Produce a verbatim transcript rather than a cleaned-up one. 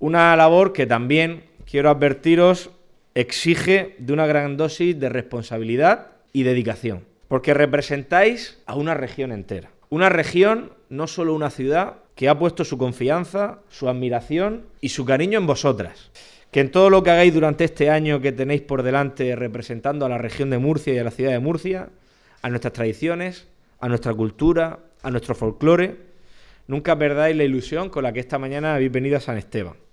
Una labor que también, quiero advertiros, exige de una gran dosis de responsabilidad y dedicación, porque representáis a una región entera. Una región, no solo una ciudad, que ha puesto su confianza, su admiración y su cariño en vosotras. Que en todo lo que hagáis durante este año que tenéis por delante representando a la región de Murcia y a la ciudad de Murcia, a nuestras tradiciones, a nuestra cultura, a nuestro folclore, nunca perdáis la ilusión con la que esta mañana habéis venido a San Esteban.